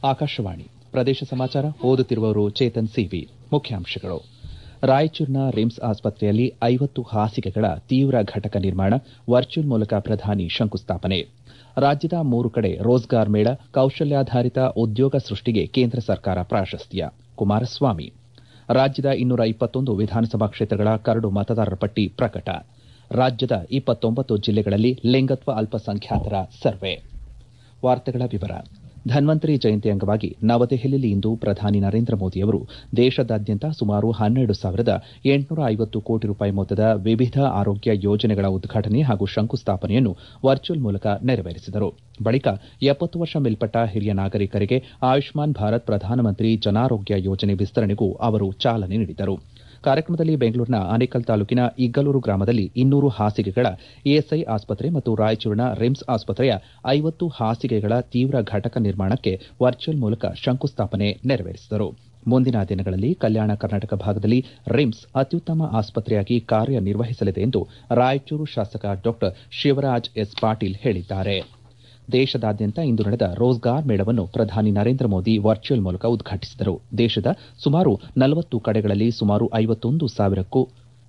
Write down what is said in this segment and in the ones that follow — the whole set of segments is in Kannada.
ಆಕಾಶವಾಣಿ ಪ್ರದೇಶ ಸಮಾಚಾರ ಓದುತ್ತಿರುವವರು ಚೇತನ್ ಸಿವಿ. ಮುಖ್ಯಾಂಶಗಳು. ರಾಯಚೂರಿನ ರಿಮ್ಸ್ ಆಸ್ಪತ್ರೆಯಲ್ಲಿ 50 ಹಾಸಿಗೆಗಳ ತೀವ್ರ ಘಟಕ ನಿರ್ಮಾಣ, ವರ್ಚುವಲ್ ಮೂಲಕ ಪ್ರಧಾನಿ ಶಂಕುಸ್ಥಾಪನೆ. ರಾಜ್ಯದ 3 ಕಡೆ ರೋಜ್ಗಾರ್ ಮೇಳ, ಕೌಶಲ್ಯಾಧಾರಿತ ಉದ್ಯೋಗ ಸೃಷ್ಟಿಗೆ ಕೇಂದ್ರ ಸರ್ಕಾರ ಪ್ರಾಶಸ್ತ್ಯ. ಕುಮಾರಸ್ವಾಮಿ. ರಾಜ್ಯದ 221 ವಿಧಾನಸಭಾ ಕ್ಷೇತ್ರಗಳ ಕರಡು ಮತದಾರರ ಪಟ್ಟಿ ಪ್ರಕಟ. ರಾಜ್ಯದ 29 ಜಿಲ್ಲೆಗಳಲ್ಲಿ ಲಿಂಗತ್ವ ಅಲ್ಪಸಂಖ್ಯಾತರ ಸರ್ವೆ. ವಾರ್ತೆಗಳ ವಿವರ. ಧನ್ವಂತರಿ ಜಯಂತಿ ಅಂಗವಾಗಿ ನವದೆಹಲಿಯಲ್ಲಿ ಇಂದು ಪ್ರಧಾನಿ ನರೇಂದ್ರ ಮೋದಿ ಅವರು ದೇಶದಾದ್ಯಂತ ಸುಮಾರು 12,850 ಕೋಟಿ ರೂಪಾಯಿ ಮೊತ್ತದ ವಿವಿಧ ಆರೋಗ್ಯ ಯೋಜನೆಗಳ ಉದ್ಘಾಟನೆ ಹಾಗೂ ಶಂಕುಸ್ಥಾಪನೆಯನ್ನು ವರ್ಚುವಲ್ ಮೂಲಕ ನೆರವೇರಿಸಿದರು. ಬಳಿಕ 70 ವರ್ಷ ಮೇಲ್ಪಟ್ಟ ಹಿರಿಯ ನಾಗರಿಕರಿಗೆ ಆಯುಷ್ಮಾನ್ ಭಾರತ್ ಪ್ರಧಾನಮಂತ್ರಿ ಜನಾರೋಗ್ಯ ಯೋಜನೆ ವಿಸ್ತರಣೆಗೂ ಅವರು ಚಾಲನೆ ನೀಡಿದರು. ಕಾರ್ಯಕ್ರಮದಲ್ಲಿ ಬೆಂಗಳೂರಿನ ಆನೇಕಲ್ ತಾಲೂಕಿನ ಇಗ್ಗಲೂರು ಗ್ರಾಮದಲ್ಲಿ 200 ಹಾಸಿಗೆಗಳ ಇಎಸ್ಐ ಆಸ್ಪತ್ರೆ ಮತ್ತು ರಾಯಚೂರಿನ ರಿಮ್ಸ್ ಆಸ್ಪತ್ರೆಯ 50 ಹಾಸಿಗೆಗಳ ತೀವ್ರ ಘಟಕ ನಿರ್ಮಾಣಕ್ಕೆ ವರ್ಚುವಲ್ ಮೂಲಕ ಶಂಕುಸ್ಥಾಪನೆ ನೆರವೇರಿಸಿದರು. ಮುಂದಿನ ದಿನಗಳಲ್ಲಿ ಕಲ್ಯಾಣ ಕರ್ನಾಟಕ ಭಾಗದಲ್ಲಿ ರಿಮ್ಸ್ ಅತ್ಯುತ್ತಮ ಆಸ್ಪತ್ರೆಯಾಗಿ ಕಾರ್ಯನಿರ್ವಹಿಸಲಿದೆ ಎಂದು ರಾಯಚೂರು ಶಾಸಕ ಡಾ ಶಿವರಾಜ್ ಎಸ್ ಪಾಟೀಲ್ ಹೇಳಿದ್ದಾರೆ. ದೇಶದಾದ್ಯಂತ ಇಂದು ನಡೆದ ರೋಜ್ಗಾರ್ ಮೇಳವನ್ನು ಪ್ರಧಾನಿ ನರೇಂದ್ರ ಮೋದಿ ವರ್ಚುವಲ್ ಮೂಲಕ ಉದ್ಘಾಟಿಸಿದರು. ದೇಶದ ಸುಮಾರು 40 ಕಡೆಗಳಲ್ಲಿ ಸುಮಾರು 51,236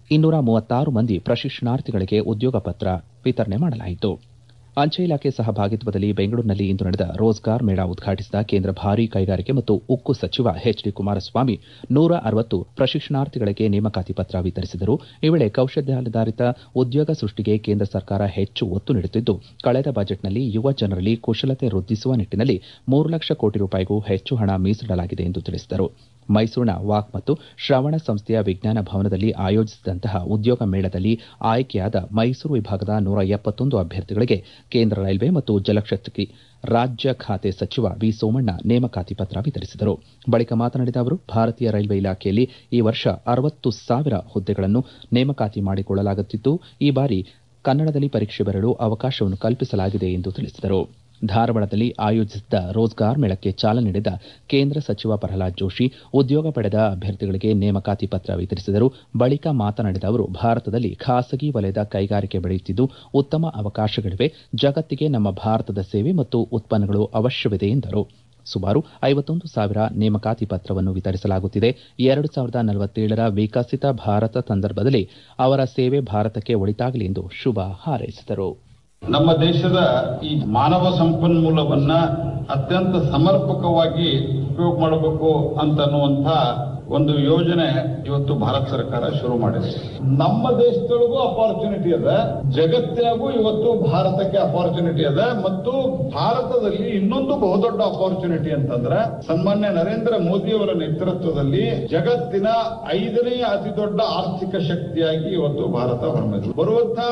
ಮಂದಿ ಪ್ರಶಿಕ್ಷಣಾರ್ಥಿಗಳಿಗೆ ಉದ್ಯೋಗ ಪತ್ರ ವಿತರಣೆ ಮಾಡಲಾಯಿತು. ಅಂಚೆ ಇಲಾಖೆ ಸಹಭಾಗಿತ್ವದಲ್ಲಿ ಬೆಂಗಳೂರಿನಲ್ಲಿ ಇಂದು ನಡೆದ ರೋಜ್ಗಾರ್ ಮೇಳ ಉದ್ಘಾಟಿಸಿದ ಕೇಂದ್ರ ಭಾರೀ ಕೈಗಾರಿಕೆ ಮತ್ತು ಉಕ್ಕು ಸಚಿವ ಎಚ್.ಡಿ. ಕುಮಾರಸ್ವಾಮಿ 160 ಪ್ರಶಿಕ್ಷಣಾರ್ಥಿಗಳಿಗೆ ನೇಮಕಾತಿ ಪತ್ರ ವಿತರಿಸಿದರು. ಈ ವೇಳೆ ಕೌಶಲ್ಯಾಧಾರಿತ ಉದ್ಯೋಗ ಸೃಷ್ಟಿಗೆ ಕೇಂದ್ರ ಸರ್ಕಾರ ಹೆಚ್ಚು ಒತ್ತು ನೀಡುತ್ತಿದ್ದು, ಕಳೆದ ಬಜೆಟ್ನಲ್ಲಿ ಯುವ ಜನರಲ್ಲಿ ಕುಶಲತೆ ವೃದ್ಧಿಸುವ ನಿಟ್ಟಿನಲ್ಲಿ 3 ಲಕ್ಷ ಕೋಟಿ ರೂಪಾಯಿಗೂ ಹೆಚ್ಚು ಹಣ ಮೀಸಲಿಡಲಾಗಿದೆ ಎಂದು ತಿಳಿಸಿದರು. ಮೈಸೂರಿನ ವಾಕ್ ಮತ್ತು ಶ್ರವಣ ಸಂಸ್ಥೆಯ ವಿಜ್ಞಾನ ಭವನದಲ್ಲಿ ಆಯೋಜಿಸಿದಂತಹ ಉದ್ಯೋಗ ಮೇಳದಲ್ಲಿ ಆಯ್ಕೆಯಾದ ಮೈಸೂರು ವಿಭಾಗದ 171 ಅಭ್ಯರ್ಥಿಗಳಿಗೆ ಕೇಂದ್ರ ರೈಲ್ವೆ ಮತ್ತು ಜಲಶಕ್ತಿ ರಾಜ್ಯ ಖಾತೆ ಸಚಿವ ವಿ ಸೋಮಣ್ಣ ನೇಮಕಾತಿ ಪತ್ರ ವಿತರಿಸಿದರು. ಬಳಿಕ ಮಾತನಾಡಿದ ಅವರು, ಭಾರತೀಯ ರೈಲ್ವೆ ಇಲಾಖೆಯಲ್ಲಿ ಈ ವರ್ಷ 60,000 ಹುದ್ದೆಗಳನ್ನು ನೇಮಕಾತಿ ಮಾಡಿಕೊಳ್ಳಲಾಗುತ್ತಿದ್ದು, ಈ ಬಾರಿ ಕನ್ನಡದಲ್ಲಿ ಪರೀಕ್ಷೆ ಬರೆಯಲು ಅವಕಾಶವನ್ನು ಕಲ್ಪಿಸಲಾಗಿದೆ ಎಂದು ತಿಳಿಸಿದರು. ಧಾರವಾಡದಲ್ಲಿ ಆಯೋಜಿಸಿದ್ದ ರೋಜ್ಗಾರ್ ಮೇಳಕ್ಕೆ ಚಾಲನೆ ನೀಡಿದ ಕೇಂದ್ರ ಸಚಿವ ಪ್ರಹ್ಲಾದ್ ಜೋಶಿ ಉದ್ಯೋಗ ಪಡೆದ ಅಭ್ಯರ್ಥಿಗಳಿಗೆ ನೇಮಕಾತಿ ಪತ್ರ ವಿತರಿಸಿದರು. ಬಳಿಕ ಮಾತನಾಡಿದ ಅವರು, ಭಾರತದಲ್ಲಿ ಖಾಸಗಿ ವಲಯದ ಕೈಗಾರಿಕೆ ಬೆಳೆಯುತ್ತಿದ್ದು, ಉತ್ತಮ ಅವಕಾಶಗಳಿವೆ. ಜಗತ್ತಿಗೆ ನಮ್ಮ ಭಾರತದ ಸೇವೆ ಮತ್ತು ಉತ್ಪನ್ನಗಳು ಅವಶ್ಯವಿದೆ ಎಂದರು. ಸುಮಾರು 51,000 ನೇಮಕಾತಿ ಪತ್ರವನ್ನು ವಿತರಿಸಲಾಗುತ್ತಿದೆ. 2047ರ ವಿಕಸಿತ ಭಾರತ ಸಂದರ್ಭದಲ್ಲಿ ಅವರ ಸೇವೆ ಭಾರತಕ್ಕೆ ಒಳಿತಾಗಲಿ ಎಂದು ಶುಭ ಹಾರೈಸಿದರು. ನಮ್ಮ ದೇಶದ ಈ ಮಾನವ ಸಂಪನ್ಮೂಲವನ್ನ ಅತ್ಯಂತ ಸಮರ್ಪಕವಾಗಿ ಉಪಯೋಗ ಮಾಡಬೇಕು ಅಂತನ್ನುವಂತ ಒಂದು ಯೋಜನೆ ಇವತ್ತು ಭಾರತ ಸರ್ಕಾರ ಶುರು ಮಾಡಿದೆ. ನಮ್ಮ ದೇಶದೊಳಗೂ ಅಪಾರ್ಚುನಿಟಿ ಅದ, ಜಗತ್ತಿನಾಗೂ ಇವತ್ತು ಭಾರತಕ್ಕೆ ಅಪಾರ್ಚುನಿಟಿ ಅದ. ಮತ್ತು ಭಾರತದಲ್ಲಿ ಇನ್ನೊಂದು ಬಹುದೊಡ್ಡ ಅಪಾರ್ಚುನಿಟಿ ಅಂತಂದ್ರೆ, ಸನ್ಮಾನ್ಯ ನರೇಂದ್ರ ಮೋದಿ ಅವರ ನೇತೃತ್ವದಲ್ಲಿ ಜಗತ್ತಿನ 5ನೇ ಅತಿ ದೊಡ್ಡ ಆರ್ಥಿಕ ಶಕ್ತಿಯಾಗಿ ಇವತ್ತು ಭಾರತ ಹೊರಮೆದ್ದು ಬರುವಂತಹ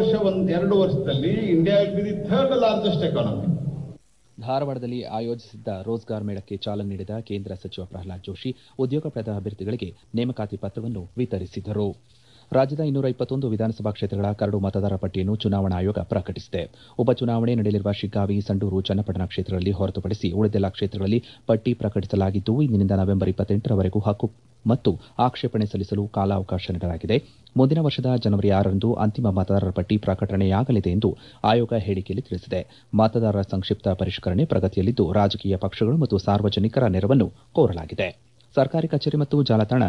1-2 ವರ್ಷದಲ್ಲಿ India will be the 3rd largest economy. ಧಾರವಾಡದಲ್ಲಿ ಆಯೋಜಿಸಿದ್ದ ರೋಜ್ಗಾರ್ ಮೇಳಕ್ಕೆ ಚಾಲನೆ ನೀಡಿದ ಕೇಂದ್ರ ಸಚಿವ ಪ್ರಹ್ಲಾದ್ ಜೋಶಿ ಉದ್ಯೋಗ ಪಡೆದ ಅಭ್ಯರ್ಥಿಗಳಿಗೆ ನೇಮಕಾತಿ ಪತ್ರವನ್ನು ವಿತರಿಸಿದರು. ರಾಜ್ಯದ 221 ವಿಧಾನಸಭಾ ಕ್ಷೇತ್ರಗಳ ಕರಡು ಮತದಾರರ ಪಟ್ಟಿಯನ್ನು ಚುನಾವಣಾ ಆಯೋಗ ಪ್ರಕಟಿಸಿದೆ. ಉಪಚುನಾವಣೆ ನಡೆಯಲಿರುವ ಶಿಗ್ಗಾವಿ, ಸಂಡೂರು, ಚನ್ನಪಟ್ಟಣ ಕ್ಷೇತ್ರಗಳಲ್ಲಿ ಹೊರತುಪಡಿಸಿ ಉಳಿದೆಲ್ಲ ಕ್ಷೇತ್ರಗಳಲ್ಲಿ ಪಟ್ಟಿ ಪ್ರಕಟಿಸಲಾಗಿದ್ದು, ಇಂದಿನಿಂದ ನವೆಂಬರ್ 28ರವರೆಗೂ ಹಕ್ಕು ಮತ್ತು ಆಕ್ಷೇಪಣೆ ಸಲ್ಲಿಸಲು ಕಾಲಾವಕಾಶ ನೀಡಲಾಗಿದೆ. ಮುಂದಿನ ವರ್ಷದ ಜನವರಿ 6ರಂದು ಅಂತಿಮ ಮತದಾರರ ಪಟ್ಟಿ ಪ್ರಕಟಣೆಯಾಗಲಿದೆ ಎಂದು ಆಯೋಗ ಹೇಳಿಕೆಯಲ್ಲಿ ತಿಳಿಸಿದೆ. ಮತದಾರರ ಸಂಕ್ಷಿಪ್ತ ಪರಿಷ್ಕರಣೆ ಪ್ರಗತಿಯಲ್ಲಿದ್ದು, ರಾಜಕೀಯ ಪಕ್ಷಗಳು ಮತ್ತು ಸಾರ್ವಜನಿಕರ ನೆರವನ್ನು ಕೋರಲಾಗಿದೆ. ಸರ್ಕಾರಿ ಕಚೇರಿ ಮತ್ತು ಜಾಲತಾಣ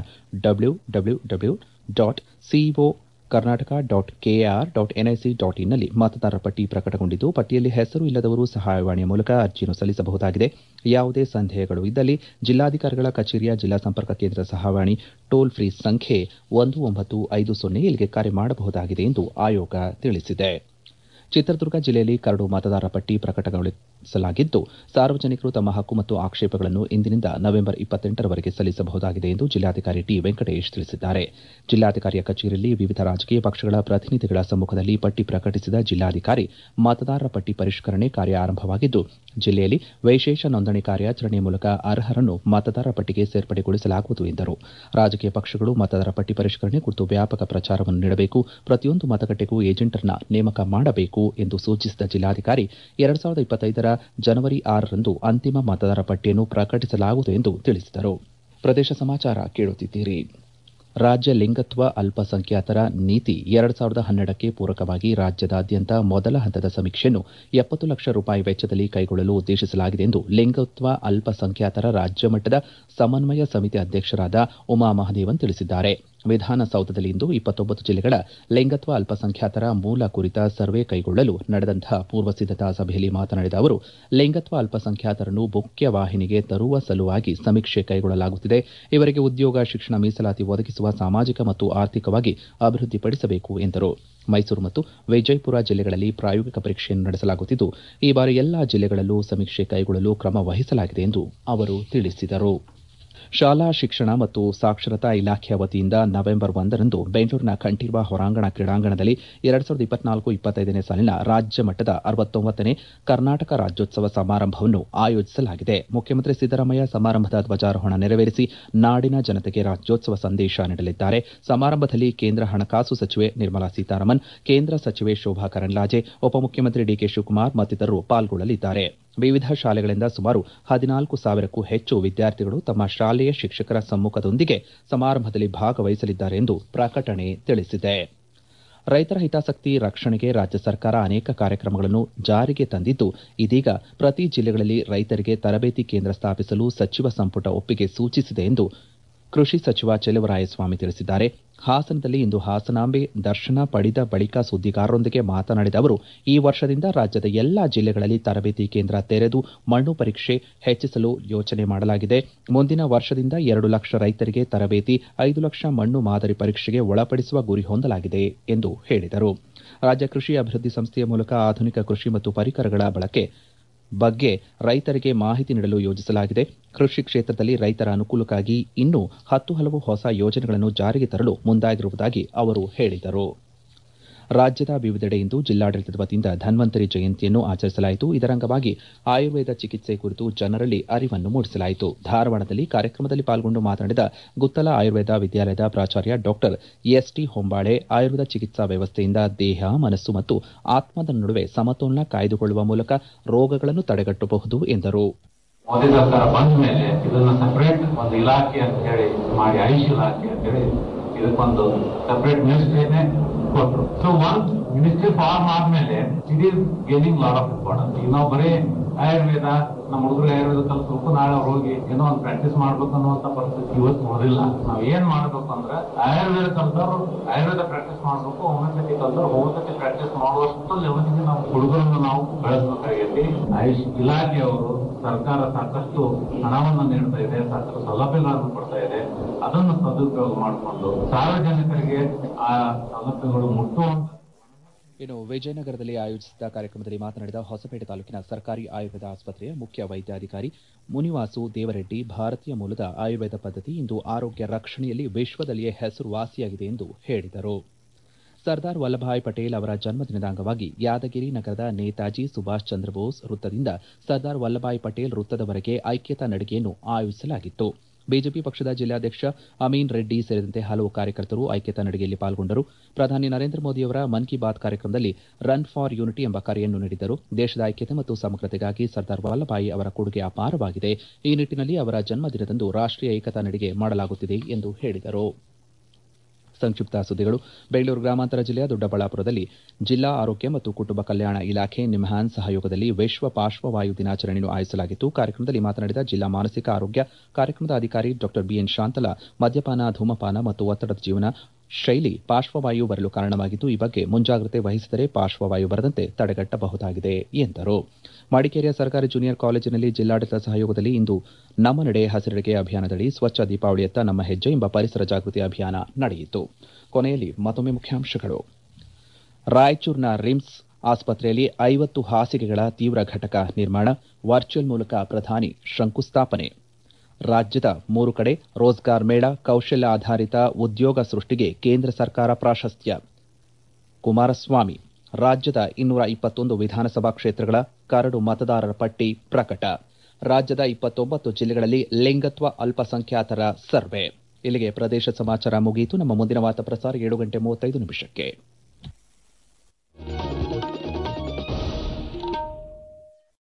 www.cokarnataka.kar.nic.in ನಲ್ಲಿ ಮತದಾರರ ಪಟ್ಟಿ ಪ್ರಕಟಗೊಂಡಿದ್ದು, ಪಟ್ಟಿಯಲ್ಲಿ ಹೆಸರು ಇಲ್ಲದವರು ಸಹಾಯವಾಣಿಯ ಮೂಲಕ ಅರ್ಜಿಯನ್ನು ಸಲ್ಲಿಸಬಹುದಾಗಿದೆ. ಯಾವುದೇ ಸಂದೇಹಗಳು ಇದ್ದಲ್ಲಿ ಜಿಲ್ಲಾಧಿಕಾರಿಗಳ ಕಚೇರಿಯ ಜಿಲ್ಲಾ ಸಂಪರ್ಕ ಕೇಂದ್ರ ಸಹಾಯವಾಣಿ ಟೋಲ್ ಫ್ರೀ ಸಂಖ್ಯೆ 1950 ಇಲ್ಲಿಗೆ ಕರೆ ಮಾಡಬಹುದಾಗಿದೆ ಎಂದು ಆಯೋಗ ತಿಳಿಸಿದೆ. ಚಿತ್ರದುರ್ಗ ಜಿಲ್ಲೆಯಲ್ಲಿ ಕರಡು ಮತದಾರರ ಪಟ್ಟಿ ಪ್ರಕಟಗೊಳಿಸಲಾಗಿದ್ದು, ಸಾರ್ವಜನಿಕರು ತಮ್ಮ ಹಕ್ಕು ಮತ್ತು ಆಕ್ಷೇಪಗಳನ್ನು ಇಂದಿನಿಂದ ನವೆಂಬರ್ 28ರವರೆಗೆ ಸಲ್ಲಿಸಬಹುದಾಗಿದೆ ಎಂದು ಜಿಲ್ಲಾಧಿಕಾರಿ ಟಿ. ವೆಂಕಟೇಶ್ ತಿಳಿಸಿದ್ದಾರೆ. ಜಿಲ್ಲಾಧಿಕಾರಿಯ ಕಚೇರಿಯಲ್ಲಿ ವಿವಿಧ ರಾಜಕೀಯ ಪಕ್ಷಗಳ ಪ್ರತಿನಿಧಿಗಳ ಸಮ್ಮುಖದಲ್ಲಿ ಪಟ್ಟಿ ಪ್ರಕಟಿಸಿದ ಜಿಲ್ಲಾಧಿಕಾರಿ, ಮತದಾರರ ಪಟ್ಟಿ ಪರಿಷ್ಕರಣೆ ಕಾರ್ಯ ಆರಂಭವಾಗಿದ್ದು, ಜಿಲ್ಲೆಯಲ್ಲಿ ವಿಶೇಷ ನೋಂದಣಿ ಕಾರ್ಯಾಚರಣೆ ಮೂಲಕ ಅರ್ಹರನ್ನು ಮತದಾರರ ಪಟ್ಟಿಗೆ ಸೇರ್ಪಡೆಗೊಳಿಸಲಾಗುವುದು ಎಂದರು. ರಾಜಕೀಯ ಪಕ್ಷಗಳು ಮತದಾರರ ಪಟ್ಟಿ ಪರಿಷ್ಕರಣೆ ಕುರಿತು ವ್ಯಾಪಕ ಪ್ರಚಾರವನ್ನು ನೀಡಬೇಕು, ಪ್ರತಿಯೊಂದು ಮತಗಟ್ಟೆಗೂ ಏಜೆಂಟರನ್ನ ನೇಮಕ ಮಾಡಬೇಕು ಎಂದು ಸೂಚಿಸಿದ ಜಿಲ್ಲಾಧಿಕಾರಿ, 2025ರ ಜನವರಿ 6ರಂದು ಅಂತಿಮ ಮತದಾರರ ಪಟ್ಟಿಯನ್ನು ಪ್ರಕಟಿಸಲಾಗುವುದು ಎಂದು ತಿಳಿಸಿದರು. ಪ್ರದೇಶ ಸಮಾಚಾರ ಕೇಳುತ್ತಿದ್ದೀರಿ. ರಾಜ್ಯ ಲಿಂಗತ್ವ ಅಲ್ಪಸಂಖ್ಯಾತರ ನೀತಿ 2012ಕ್ಕೆ ಪೂರಕವಾಗಿ ರಾಜ್ಯದಾದ್ಯಂತ ಮೊದಲ ಹಂತದ ಸಮೀಕ್ಷೆಯನ್ನು 70 ಲಕ್ಷ ರೂಪಾಯಿ ವೆಚ್ಚದಲ್ಲಿ ಕೈಗೊಳ್ಳಲು ಉದ್ದೇಶಿಸಲಾಗಿದೆ ಎಂದು ಲಿಂಗತ್ವ ಅಲ್ಪಸಂಖ್ಯಾತರ ರಾಜ್ಯ ಮಟ್ಟದ ಸಮನ್ವಯ ಸಮಿತಿ ಅಧ್ಯಕ್ಷರಾದ ಉಮಾ ಮಹದೇವನ್ ತಿಳಿಸಿದ್ದಾರೆ. ವಿಧಾನಸೌಧದಲ್ಲಿಂದು 29 ಜಿಲ್ಲೆಗಳ ಲಿಂಗತ್ವ ಅಲ್ಪಸಂಖ್ಯಾತರ ಮೂಲ ಕುರಿತ ಸರ್ವೆ ಕೈಗೊಳ್ಳಲು ನಡೆದಂತಹ ಪೂರ್ವ ಸಿದ್ದತಾ ಸಭೆಯಲ್ಲಿ ಮಾತನಾಡಿದ ಅವರು, ಲಿಂಗತ್ವ ಅಲ್ಪಸಂಖ್ಯಾತರನ್ನು ಮುಖ್ಯವಾಹಿನಿಗೆ ತರುವ ಸಲುವಾಗಿ ಸಮೀಕ್ಷೆ ಕೈಗೊಳ್ಳಲಾಗುತ್ತಿದೆ. ಇವರಿಗೆ ಉದ್ಯೋಗ, ಶಿಕ್ಷಣ ಮೀಸಲಾತಿ ಒದಗಿಸುವ ಸಾಮಾಜಿಕ ಮತ್ತು ಆರ್ಥಿಕವಾಗಿ ಅಭಿವೃದ್ಧಿಪಡಿಸಬೇಕು ಎಂದರು. ಮೈಸೂರು ಮತ್ತು ವಿಜಯಪುರ ಜಿಲ್ಲೆಗಳಲ್ಲಿ ಪ್ರಾಯೋಗಿಕ ಪರೀಕ್ಷೆಯನ್ನು ನಡೆಸಲಾಗುತ್ತಿದ್ದು, ಈ ಬಾರಿ ಎಲ್ಲಾ ಜಿಲ್ಲೆಗಳಲ್ಲೂ ಸಮೀಕ್ಷೆ ಕೈಗೊಳ್ಳಲು ಕ್ರಮ ವಹಿಸಲಾಗಿದೆ ಎಂದು ಅವರು ತಿಳಿಸಿದರು. ಶಾಲಾ ಶಿಕ್ಷಣ ಮತ್ತು ಸಾಕ್ಷರತಾ ಇಲಾಖೆಯ ವತಿಯಿಂದ ನವೆಂಬರ್ 1ರಂದು ಬೆಂಗಳೂರಿನ ಕಂಠೀರವ ಹೊರಾಂಗಣ ಕ್ರೀಡಾಂಗಣದಲ್ಲಿ 2024-25ನೇ ಸಾಲಿನ ರಾಜ್ಯ ಮಟ್ಟದ 69ನೇ ಕರ್ನಾಟಕ ರಾಜ್ಯೋತ್ಸವ ಸಮಾರಂಭವನ್ನು ಆಯೋಜಿಸಲಾಗಿದೆ. ಮುಖ್ಯಮಂತ್ರಿ ಸಿದ್ದರಾಮಯ್ಯ ಸಮಾರಂಭದ ಧ್ವಜಾರೋಹಣ ನೆರವೇರಿಸಿ ನಾಡಿನ ಜನತೆಗೆ ರಾಜ್ಯೋತ್ಸವ ಸಂದೇಶ ನೀಡಲಿದ್ದಾರೆ. ಸಮಾರಂಭದಲ್ಲಿ ಕೇಂದ್ರ ಹಣಕಾಸು ಸಚಿವೆ ನಿರ್ಮಲಾ ಸೀತಾರಾಮನ್, ಕೇಂದ್ರ ಸಚಿವೆ ಶೋಭಾ ಕರಂದ್ಲಾಜೆ, ಉಪಮುಖ್ಯಮಂತ್ರಿ ಡಿಕೆ ಶಿವಕುಮಾರ್ ಮತ್ತಿತರರು ಪಾಲ್ಗೊಳ್ಳಲಿದ್ದಾರೆ. ವಿವಿಧ ಶಾಲೆಗಳಿಂದ ಸುಮಾರು 14,000ಕ್ಕೂ ಹೆಚ್ಚು ವಿದ್ಯಾರ್ಥಿಗಳು ತಮ್ಮ ಶಾಲೆಯ ಶಿಕ್ಷಕರ ಸಮ್ಮುಖದೊಂದಿಗೆ ಸಮಾರಂಭದಲ್ಲಿ ಭಾಗವಹಿಸಲಿದ್ದಾರೆ ಎಂದು ಪ್ರಕಟಣೆ ತಿಳಿಸಿದೆ. ರೈತರ ಹಿತಾಸಕ್ತಿ ರಕ್ಷಣೆಗೆ ರಾಜ್ಯ ಸರ್ಕಾರ ಅನೇಕ ಕಾರ್ಯಕ್ರಮಗಳನ್ನು ಜಾರಿಗೆ ತಂದಿದ್ದು, ಇದೀಗ ಪ್ರತಿ ಜಿಲ್ಲೆಗಳಲ್ಲಿ ರೈತರಿಗೆ ತರಬೇತಿ ಕೇಂದ್ರ ಸ್ಥಾಪಿಸಲು ಸಚಿವ ಸಂಪುಟ ಒಪ್ಪಿಗೆ ಸೂಚಿಸಿದೆ ಎಂದು ಕೃಷಿ ಸಚಿವ ಚೆಲುವರಾಯಸ್ವಾಮಿ ತಿಳಿಸಿದ್ದಾರೆ. ಹಾಸನದಲ್ಲಿ ಇಂದು ಹಾಸನಾಂಬೆ ದರ್ಶನ ಪಡೆದ ಬಳಿಕ ಸುದ್ದಿಗಾರರೊಂದಿಗೆ ಮಾತನಾಡಿದ ಅವರು, ಈ ವರ್ಷದಿಂದ ರಾಜ್ಯದ ಎಲ್ಲಾ ಜಿಲ್ಲೆಗಳಲ್ಲಿ ತರಬೇತಿ ಕೇಂದ್ರ ತೆರೆದು ಮಣ್ಣು ಪರೀಕ್ಷೆ ಹೆಚ್ಚಿಸಲು ಯೋಚನೆ ಮಾಡಲಾಗಿದೆ. ಮುಂದಿನ ವರ್ಷದಿಂದ 2 ಲಕ್ಷ ರೈತರಿಗೆ ತರಬೇತಿ, 5 ಲಕ್ಷ ಮಣ್ಣು ಮಾದರಿ ಪರೀಕ್ಷೆಗೆ ಒಳಪಡಿಸುವ ಗುರಿ ಹೊಂದಲಾಗಿದೆ ಎಂದು ಹೇಳಿದರು. ರಾಜ್ಯ ಕೃಷಿ ಅಭಿವೃದ್ಧಿ ಸಂಸ್ಥೆಯ ಮೂಲಕ ಆಧುನಿಕ ಕೃಷಿ ಮತ್ತು ಪರಿಕರಗಳ ಬಳಕೆ ಬಗ್ಗೆ ರೈತರಿಗೆ ಮಾಹಿತಿ ನೀಡಲು ಯೋಜಿಸಲಾಗಿದೆ. ಕೃಷಿ ಕ್ಷೇತ್ರದಲ್ಲಿ ರೈತರ ಅನುಕೂಲಕ್ಕಾಗಿ ಇನ್ನೂ 10 ಹಲವು ಹೊಸ ಯೋಜನೆಗಳನ್ನು ಜಾರಿಗೆ ತರಲು ಮುಂದಾಗಿರುವುದಾಗಿ ಅವರು ಹೇಳಿದರು. ರಾಜ್ಯದ ವಿವಿಧೆಡೆ ಇಂದು ಜಿಲ್ಲಾಡಳಿತದ ವತಿಯಿಂದ ಧನ್ವಂತರಿ ಜಯಂತಿಯನ್ನು ಆಚರಿಸಲಾಯಿತು. ಇದರ ಅಂಗವಾಗಿ ಆಯುರ್ವೇದ ಚಿಕಿತ್ಸೆ ಕುರಿತು ಜನರಲ್ಲಿ ಅರಿವನ್ನು ಮೂಡಿಸಲಾಯಿತು. ಧಾರವಾಡದಲ್ಲಿ ಕಾರ್ಯಕ್ರಮದಲ್ಲಿ ಪಾಲ್ಗೊಂಡು ಮಾತನಾಡಿದ ಗುತ್ತಲ ಆಯುರ್ವೇದ ವಿದ್ಯಾಲಯದ ಪ್ರಾಚಾರ್ಯ ಡಾಕ್ಟರ್ ಎಸ್ಟಿ ಹೊಂಬಾಳೆ, ಆಯುರ್ವೇದ ಚಿಕಿತ್ಸಾ ವ್ಯವಸ್ಥೆಯಿಂದ ದೇಹ, ಮನಸ್ಸು ಮತ್ತು ಆತ್ಮದ ನಡುವೆ ಸಮತೋಲನ ಕಾಯ್ದುಕೊಳ್ಳುವ ಮೂಲಕ ರೋಗಗಳನ್ನು ತಡೆಗಟ್ಟಬಹುದು ಎಂದರು. ಮೋದಿ ಸರ್ಕಾರ ಬಂದ ಮೇಲೆ ಇದನ್ನ ಸಪರೇಟ್ ಒಂದು ಇಲಾಖೆ ಅಂತ ಹೇಳಿ ಮಾಡಿ, ಆಯುಷ್ ಇಲಾಖೆ ಅಂತ ಹೇಳಿ ಇದಕ್ಕೊಂದು ಸಪರೇಟ್ ಮಿನಿಸ್ಟ್ರಿನೇ ಕೊಟ್ಟರು. ಸೊ ಒನ್ಸ್ ಮಿನಿಸ್ಟ್ರಿ ಫಾರ್ಮ್ ಆದ್ಮೇಲೆ it is gaining lot of importance. ಈಗ ನಾವು ಬರೀ ಆಯುರ್ವೇದ, ನಮ್ಮ ಹುಡುಗರು ಆಯುರ್ವೇದ ಕಲಿಸ್ಬೇಕು, ನಾಳೆ ಅವ್ರು ಹೋಗಿ ಏನೋ ಒಂದು ಪ್ರಾಕ್ಟೀಸ್ ಮಾಡ್ಬೇಕು ಅನ್ನುವಂತ ಪರಿಸ್ಥಿತಿ ಇವತ್ತು ನೋಡಿಲ್ಲ. ನಾವ್ ಏನ್ ಮಾಡ್ಬೇಕು ಅಂದ್ರೆ ಆಯುರ್ವೇದ ಕಲ್ತವ್ರು ಆಯುರ್ವೇದ ಪ್ರಾಕ್ಟೀಸ್ ಮಾಡ್ಬೇಕು, ಹೋಮಿಯೋಪತಿ ಕಲ್ತವ್ರು ಹೋಮಿಯೋಪತಿ ಪ್ರಾಕ್ಟೀಸ್ ಮಾಡುವಷ್ಟು ಲೆವೆಲ್ಗೆ ನಾವು ಹುಡುಗರನ್ನು ನಾವು ಬೆಳೆಸಬೇಕಾಗೈತಿ. ಆಯುಷ್ ಇಲಾಖೆಯವರು, ಸರ್ಕಾರ ಸಾಕಷ್ಟು ಹಣವನ್ನು ನೀಡ್ತಾ ಇದೆ, ಸಾಕಷ್ಟು ಸೌಲಭ್ಯಗಳನ್ನು ಕೊಡ್ತಾ ಇದೆ. ಅದನ್ನು ಸದುಪಯೋಗ ಮಾಡಿಕೊಂಡು ಸಾರ್ವಜನಿಕರಿಗೆ ಆ ಸೌಲಭ್ಯಗಳು ಮುಟ್ಟುವಂತ. ಇನ್ನು ವಿಜಯನಗರದಲ್ಲಿ ಆಯೋಜಿಸಿದ್ದ ಕಾರ್ಯಕ್ರಮದಲ್ಲಿ ಮಾತನಾಡಿದ ಹೊಸಪೇಟೆ ತಾಲೂಕಿನ ಸರ್ಕಾರಿ ಆಯುರ್ವೇದ ಆಸ್ಪತ್ರೆಯ ಮುಖ್ಯ ವೈದ್ಯಾಧಿಕಾರಿ ಮುನಿವಾಸು ದೇವರೆಡ್ಡಿ, ಭಾರತೀಯ ಮೂಲದ ಆಯುರ್ವೇದ ಪದ್ಧತಿ ಇಂದು ಆರೋಗ್ಯ ರಕ್ಷಣೆಯಲ್ಲಿ ವಿಶ್ವದಲ್ಲಿಯೇ ಹೆಸರುವಾಸಿಯಾಗಿದೆ ಎಂದು ಹೇಳಿದರು. ಸರ್ದಾರ್ ವಲ್ಲಭಭಾಯ್ ಪಟೇಲ್ ಅವರ ಜನ್ಮದಿನದ ಅಂಗವಾಗಿ ಯಾದಗಿರಿ ನಗರದ ನೇತಾಜಿ ಸುಭಾಷ್ ಚಂದ್ರ ಬೋಸ್ ವೃತ್ತದಿಂದ ಸರ್ದಾರ್ ವಲ್ಲಭಭಾಯ್ ಪಟೇಲ್ ವೃತ್ತದವರೆಗೆ ಐಕ್ಯತಾ ನಡಿಗೆಯನ್ನು ಆಯೋಜಿಸಲಾಗಿತ್ತು. ಬಿಜೆಪಿ ಪಕ್ಷದ ಜಿಲ್ಲಾಧ್ಯಕ್ಷ ಅಮೀನ್ ರೆಡ್ಡಿ ಸೇರಿದಂತೆ ಹಲವು ಕಾರ್ಯಕರ್ತರು ಐಕ್ಯತಾ ನಡಿಗೆಯಲ್ಲಿ ಪಾಲ್ಗೊಂಡರು. ಪ್ರಧಾನಿ ನರೇಂದ್ರ ಮೋದಿಯವರ ಮನ್ ಕಿ ಬಾತ್ ಕಾರ್ಯಕ್ರಮದಲ್ಲಿ ರನ್ ಫಾರ್ ಯೂನಿಟಿ ಎಂಬ ಕರೆಯನ್ನು ನೀಡಿದ್ದರು. ದೇಶದ ಐಕ್ಯತೆ ಮತ್ತು ಸಮಗ್ರತೆಗಾಗಿ ಸರ್ದಾರ್ ವಲ್ಲಭಭಾಯಿ ಅವರ ಕೊಡುಗೆ ಅಪಾರವಾಗಿದೆ. ಈ ನಿಟ್ಟಿನಲ್ಲಿ ಅವರ ಜನ್ಮದಿನದಂದು ರಾಷ್ಟ್ರೀಯ ಏಕತಾ ನಡಿಗೆ ಮಾಡಲಾಗುತ್ತಿದೆ ಎಂದು ಹೇಳಿದರು. ಸಂಕ್ಷಿಪ್ತ ಸುದ್ದಿಗಳು. ಬೆಂಗಳೂರು ಗ್ರಾಮಾಂತರ ಜಿಲ್ಲೆಯ ದೊಡ್ಡಬಳ್ಳಾಪುರದಲ್ಲಿ ಜಿಲ್ಲಾ ಆರೋಗ್ಯ ಮತ್ತು ಕುಟುಂಬ ಕಲ್ಯಾಣ ಇಲಾಖೆ ನಿಮ್ಹಾನ್ಸ್ ಸಹಯೋಗದಲ್ಲಿ ವಿಶ್ವ ಪಾರ್ಶ್ವವಾಯು ದಿನಾಚರಣೆಯನ್ನು ಆಯೋಜಿಸಲಾಗಿತ್ತು. ಕಾರ್ಯಕ್ರಮದಲ್ಲಿ ಮಾತನಾಡಿದ ಜಿಲ್ಲಾ ಮಾನಸಿಕ ಆರೋಗ್ಯ ಕಾರ್ಯಕ್ರಮದ ಅಧಿಕಾರಿ ಡಾಕ್ಟರ್ ಬಿಎನ್ ಶಾಂತಲಾ, ಮದ್ಯಪಾನ, ಧೂಮಪಾನ ಮತ್ತು ಒತ್ತಡದ ಜೀವನ ಶೈಲಿ ಪಾರ್ಶ್ವವಾಯು ಬರಲು ಕಾರಣವಾಗಿದ್ದು, ಈ ಬಗ್ಗೆ ಮುಂಜಾಗ್ರತೆ ವಹಿಸಿದರೆ ಪಾರ್ಶ್ವವಾಯು ಬರದಂತೆ ತಡೆಗಟ್ಟಬಹುದಾಗಿದೆ ಎಂದರು. ಮಡಿಕೇರಿಯ ಸರ್ಕಾರಿ ಜೂನಿಯರ್ ಕಾಲೇಜಿನಲ್ಲಿ ಜಿಲ್ಲಾಡಳಿತ ಸಹಯೋಗದಲ್ಲಿ ಇಂದು ನಮ್ಮ ನಡೆ ಹಸಿರೆಡೆಗೆ ಅಭಿಯಾನದಡಿ ಸ್ವಚ್ಛ ದೀಪಾವಳಿಯತ್ತ ನಮ್ಮ ಹೆಜ್ಜೆ ಎಂಬ ಪರಿಸರ ಜಾಗೃತಿ ಅಭಿಯಾನ ನಡೆಯಿತು. ಕೊನೆಯಲ್ಲಿ ಮತ್ತೊಮ್ಮೆ ಮುಖ್ಯಾಂಶಗಳು. ರಾಯಚೂರಿನ ರಿಮ್ಸ್ ಆಸ್ಪತ್ರೆಯಲ್ಲಿ 50 ಹಾಸಿಗೆಗಳ ತೀವ್ರ ಘಟಕ ನಿರ್ಮಾಣ, ವರ್ಚುವಲ್ ಮೂಲಕ ಪ್ರಧಾನಿ ಶಂಕುಸ್ಥಾಪನೆ. ರಾಜ್ಯದ 3 ಕಡೆ ರೋಜ್ಗಾರ್ ಮೇಳ, ಕೌಶಲ್ಯ ಆಧಾರಿತ ಉದ್ಯೋಗ ಸೃಷ್ಟಿಗೆ ಕೇಂದ್ರ ಸರ್ಕಾರ ಪ್ರಾಶಸ್ತ್ಯ. ಕುಮಾರಸ್ವಾಮಿ, ರಾಜ್ಯದ 221 ವಿಧಾನಸಭಾ ಕ್ಷೇತ್ರಗಳ ಕರಡು ಮತದಾರರ ಪಟ್ಟಿ ಪ್ರಕಟ. ರಾಜ್ಯದ 29 ಜಿಲ್ಲೆಗಳಲ್ಲಿ ಲಿಂಗತ್ವ ಅಲ್ಪಸಂಖ್ಯಾತರ ಸರ್ವೆ. ಇಲ್ಲಿಗೆ ಪ್ರದೇಶ ಸಮಾಚಾರ ಮುಗಿಯಿತು. ನಮ್ಮ ಮುಂದಿನ ವಾರ್ತಾ ಪ್ರಸಾರ 7:35 ನಿಮಿಷಕ್ಕೆ.